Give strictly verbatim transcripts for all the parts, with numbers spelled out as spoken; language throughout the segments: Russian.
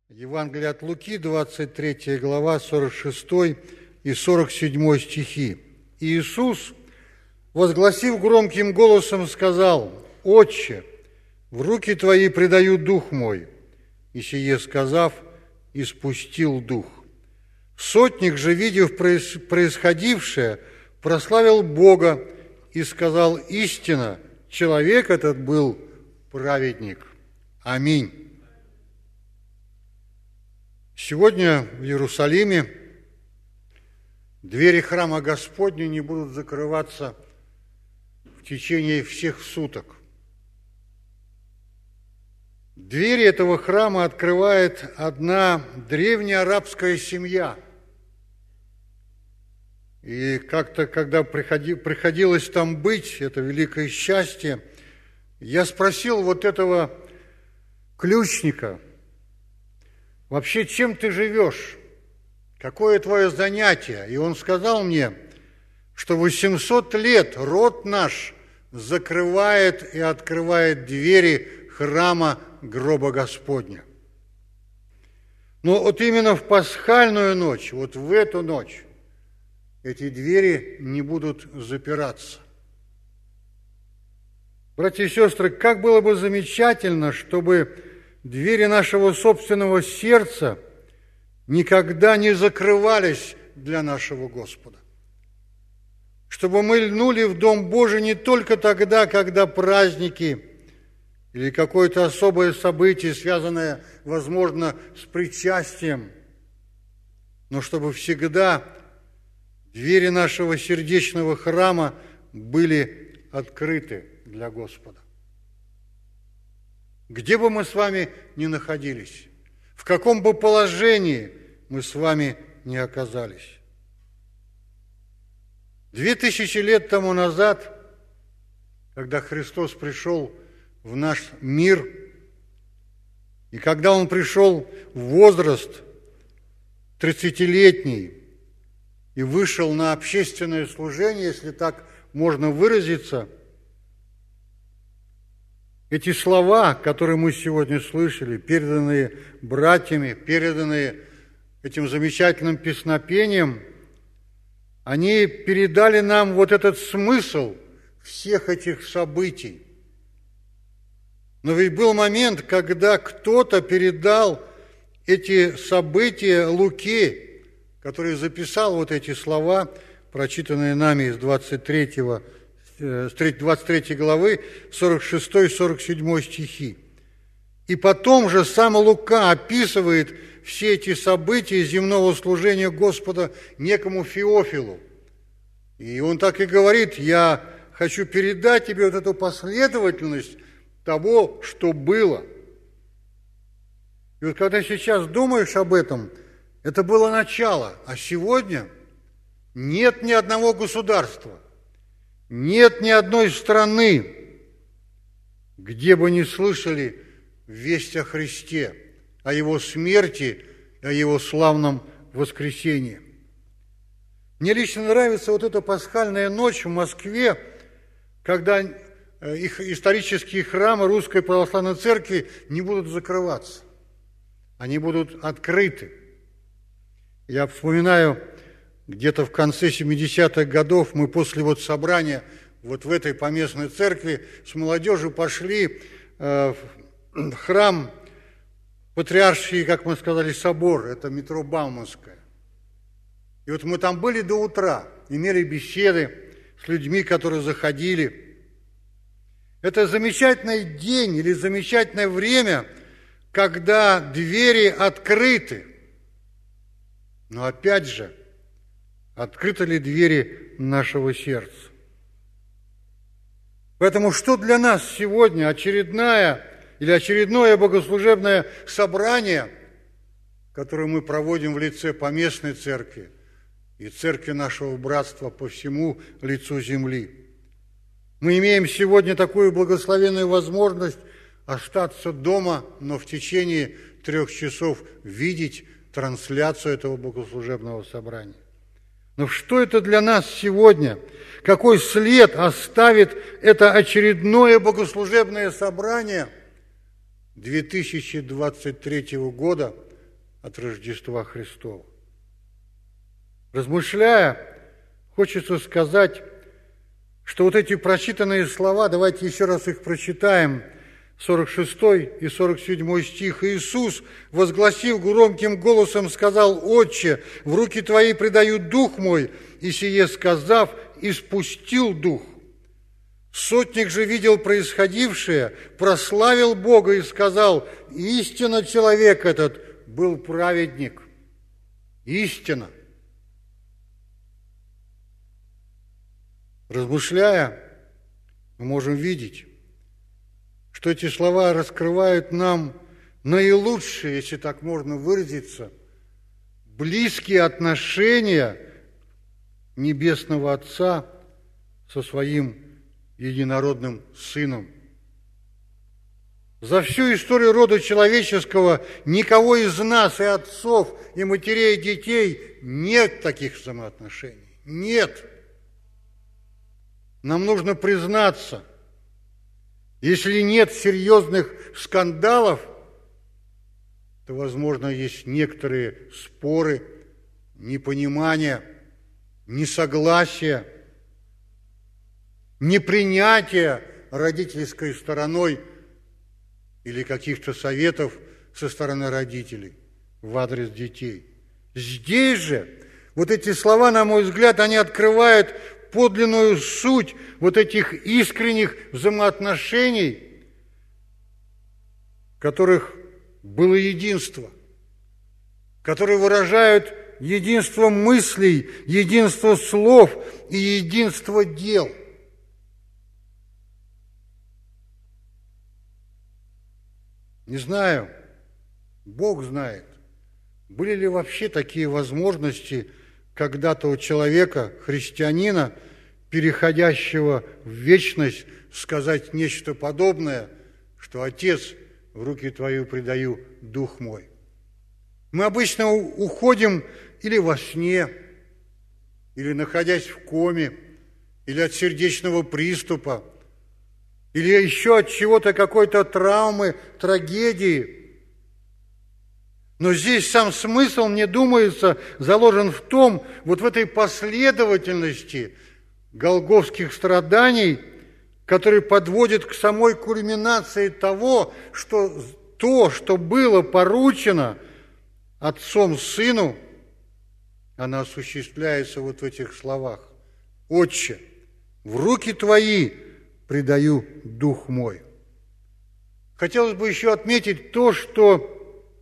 Евангелие от Луки, двадцать третья глава, сорок шестой и сорок седьмой стихи. И Иисус, возгласив громким голосом, сказал: «Отче, в руки Твои предаю дух мой». И сие сказав, испустил дух. Сотник же, видев происходившее, прославил Бога и сказал: «Истинно, человек этот был праведник». Аминь. Сегодня в Иерусалиме двери храма Господня не будут закрываться в течение всех суток. Двери этого храма открывает одна древняя арабская семья. И как-то, когда приходи, приходилось там быть, это великое счастье, я спросил вот этого ключника: вообще, чем ты живешь? Какое твое занятие? И он сказал мне, что восемьсот лет род наш закрывает и открывает двери храма гроба Господня. Но вот именно в пасхальную ночь, вот в эту ночь, эти двери не будут запираться. Братья и сестры, как было бы замечательно, чтобы двери нашего собственного сердца никогда не закрывались для нашего Господа. Чтобы мы льнули в Дом Божий не только тогда, когда праздники или какое-то особое событие, связанное, возможно, с причастием, но чтобы всегда двери нашего сердечного храма были открыты для Господа. Где бы мы с вами ни находились, в каком бы положении мы с вами ни оказались. Две тысячи лет тому назад, когда Христос пришел в наш мир, и когда Он пришел в возраст тридцатилетний и вышел на общественное служение, если так можно выразиться, эти слова, которые мы сегодня слышали, переданные братьями, переданные этим замечательным песнопением, они передали нам вот этот смысл всех этих событий. Но ведь был момент, когда кто-то передал эти события Луке, который записал вот эти слова, прочитанные нами из двадцать третьего с двадцать третьей главы, сорок шестой и сорок седьмой стихи. И потом же сам Лука описывает все эти события земного служения Господа некому Феофилу. И он так и говорит: я хочу передать тебе вот эту последовательность того, что было. И вот когда сейчас думаешь об этом, это было начало, а сегодня нет ни одного государства, нет ни одной страны, где бы не слышали весть о Христе, о Его смерти, о Его славном воскресении. Мне лично нравится вот эта пасхальная ночь в Москве, когда их исторические храмы Русской Православной Церкви не будут закрываться, они будут открыты. Я вспоминаю, где-то в конце семидесятых годов мы после вот собрания вот в этой поместной церкви с молодежью пошли э, в храм Патриарший, как мы сказали, собор, это метро Бауманская. И вот мы там были до утра, имели беседы с людьми, которые заходили. Это замечательный день или замечательное время, когда двери открыты. Но опять же, открыты ли двери нашего сердца? Поэтому что для нас сегодня очередная или очередное богослужебное собрание, которое мы проводим в лице поместной церкви и церкви нашего братства по всему лицу земли? Мы имеем сегодня такую благословенную возможность остаться дома, но в течение трех часов видеть трансляцию этого богослужебного собрания. Но что это для нас сегодня? Какой след оставит это очередное богослужебное собрание две тысячи двадцать третьего года, от Рождества Христова. Размышляя, хочется сказать, что вот эти прочитанные слова, давайте еще раз их прочитаем, сорок шестой и сорок седьмой стих. «Иисус, возгласив громким голосом, сказал: Отче, в руки Твои предаю дух мой, и сие сказав, испустил дух. Сотник же видел происходившее, прославил Бога и сказал: истинно человек этот был праведник». Истина. Размышляя, мы можем видеть, что эти слова раскрывают нам наилучшие, если так можно выразиться, близкие отношения Небесного Отца со Своим единородным Сыном. За всю историю рода человеческого никого из нас, и отцов, и матерей, и детей, нет таких взаимоотношений. Нет. Нам нужно признаться, если нет серьезных скандалов, то, возможно, есть некоторые споры, непонимания, несогласия, непринятие родительской стороной или каких-то советов со стороны родителей в адрес детей. Здесь же вот эти слова, на мой взгляд, они открывают подлинную суть вот этих искренних взаимоотношений, в которых было единство, которые выражают единство мыслей, единство слов и единство дел. Не знаю, Бог знает, были ли вообще такие возможности когда-то у человека, христианина, переходящего в вечность, сказать нечто подобное, что «Отец, в руки Твои предаю дух мой». Мы обычно уходим или во сне, или находясь в коме, или от сердечного приступа, или еще от чего-то, какой-то травмы, трагедии. Но здесь сам смысл, мне думается, заложен в том, вот в этой последовательности голгофских страданий, который подводит к самой кульминации того, что то, что было поручено Отцом Сыну, оно осуществляется вот в этих словах. «Отче, в руки Твои предаю дух мой». Хотелось бы еще отметить то, что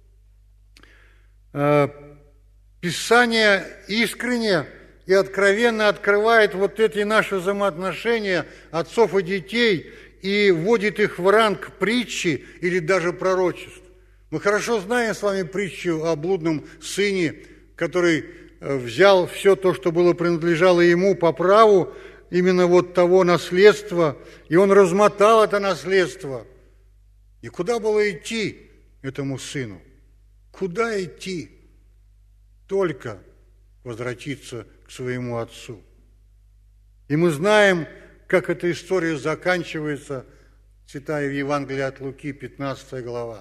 э, Писание искренне и откровенно открывает вот эти наши взаимоотношения отцов и детей и вводит их в ранг притчи или даже пророчеств. Мы хорошо знаем с вами притчу о блудном сыне, который взял все то, что было принадлежало ему по праву, именно вот того наследства, и он размотал это наследство. И куда было идти этому сыну? Куда идти? Только возвратиться к своему отцу. И мы знаем, как эта история заканчивается, читая в Евангелии от Луки, пятнадцатая глава.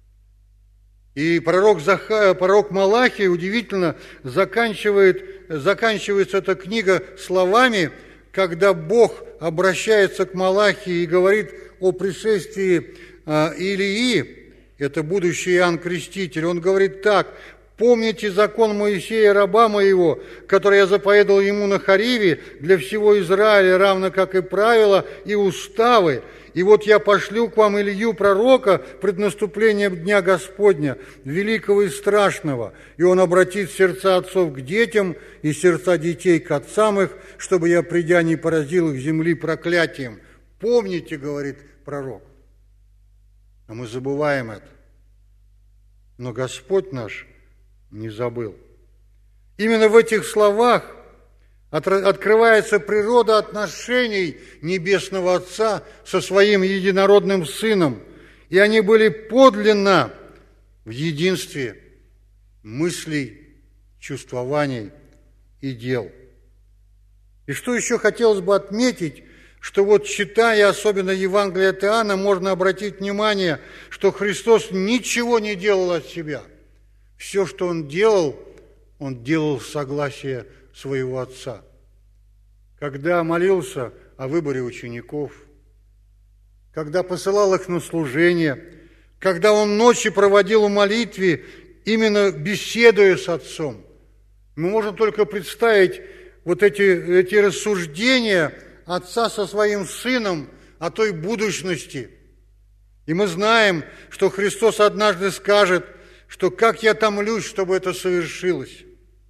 И пророк, Заха, пророк Малахий, удивительно, заканчивает, заканчивается эта книга словами, когда Бог обращается к Малахии и говорит о пришествии э, Илии, это будущий Иоанн Креститель. Он говорит так: «Помните закон Моисея, раба моего, который я заповедал ему на Хариве для всего Израиля, равно как и правила и уставы. И вот я пошлю к вам Илью, пророка, пред наступлением Дня Господня, великого и страшного, и он обратит сердца отцов к детям и сердца детей к отцам их, чтобы я, придя, не поразил их земли проклятием». Помните, говорит пророк. А мы забываем это. Но Господь наш не забыл. Именно в этих словах открывается природа отношений Небесного Отца со Своим единородным Сыном, и они были подлинно в единстве мыслей, чувствований и дел. И что еще хотелось бы отметить, что вот читая особенно Евангелие от Иоанна, можно обратить внимание, что Христос ничего не делал от себя. Все, что он делал, он делал с согласия своего отца. Когда молился о выборе учеников, когда посылал их на служение, когда он ночи проводил в молитве, именно беседуя с отцом, мы можем только представить вот эти, эти рассуждения отца со своим сыном о той будущности. И мы знаем, что Христос однажды скажет, что как я томлюсь, чтобы это совершилось.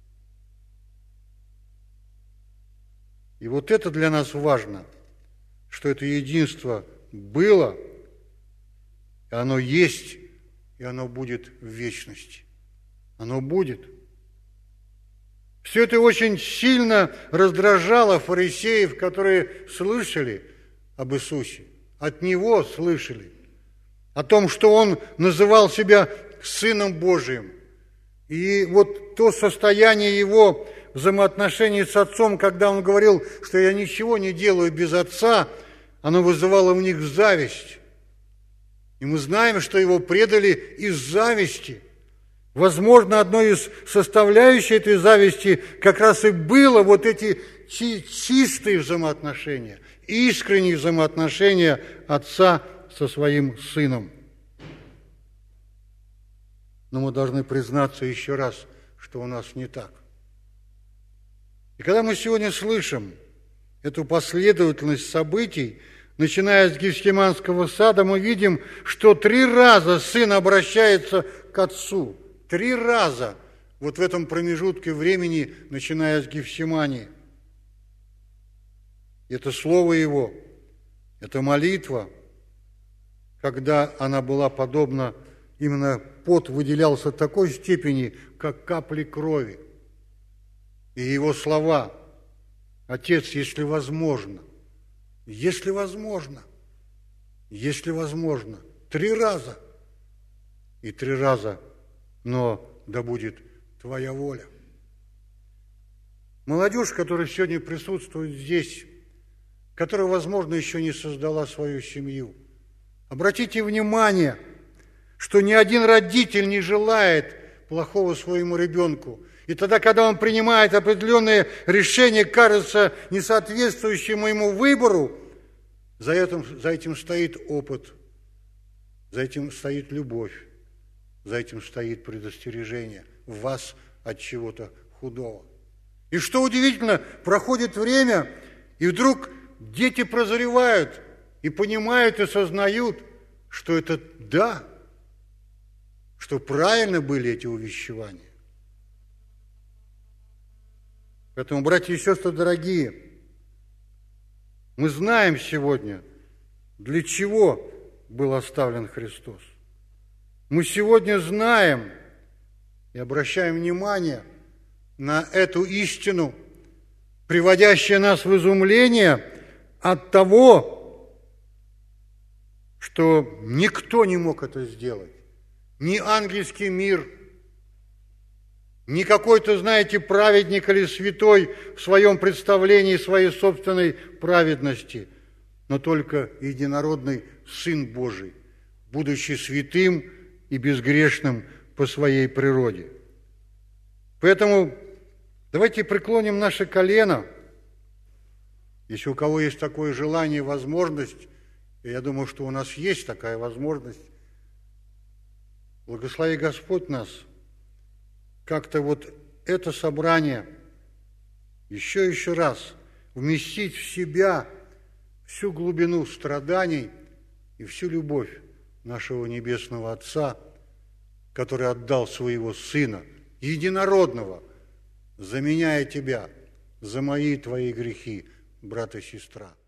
И вот это для нас важно, что это единство было, и оно есть, и оно будет в вечности. Оно будет. Все это очень сильно раздражало фарисеев, которые слышали об Иисусе, от Него слышали, о том, что Он называл себя Сыном Божиим. И вот то состояние Его взаимоотношений с Отцом, когда Он говорил, что я ничего не делаю без Отца, оно вызывало в них зависть. И мы знаем, что Его предали из зависти. Возможно, одной из составляющих этой зависти как раз и было вот эти чистые взаимоотношения, искренние взаимоотношения Отца со своим Сыном. Но мы должны признаться еще раз, что у нас не так. И когда мы сегодня слышим эту последовательность событий, начиная с Гефсиманского сада, мы видим, что три раза Сын обращается к Отцу. Три раза вот в этом промежутке времени, начиная с Гефсимании. Это Слово Его, это молитва, когда она была подобна, именно пот выделялся в такой степени, как капли крови. И Его слова: «Отец, если возможно, если возможно, если возможно». Три раза. И три раза: «Но да будет Твоя воля». Молодежь, которая сегодня присутствует здесь, которая, возможно, еще не создала свою семью, обратите внимание, что ни один родитель не желает плохого своему ребенку. И тогда, когда он принимает определенные решения, кажется, не соответствующему ему выбору, за этим, за этим стоит опыт, за этим стоит любовь, за этим стоит предостережение в вас от чего-то худого. И что удивительно, проходит время, и вдруг дети прозревают и понимают, и сознают, что это да, что правильно были эти увещевания. Поэтому, братья и сестры дорогие, мы знаем сегодня, для чего был оставлен Христос. Мы сегодня знаем и обращаем внимание на эту истину, приводящую нас в изумление от того, что никто не мог это сделать. Ни ангельский мир, ни какой-то, знаете, праведник или святой в своем представлении своей собственной праведности, но только единородный Сын Божий, будучи святым и безгрешным по своей природе. Поэтому давайте преклоним наше колено, если у кого есть такое желание и возможность, и я думаю, что у нас есть такая возможность, благослови Господь нас, как-то вот это собрание еще еще раз вместить в себя всю глубину страданий и всю любовь нашего Небесного Отца, который отдал своего Сына, единородного, заменяя тебя за мои и твои грехи, брат и сестра.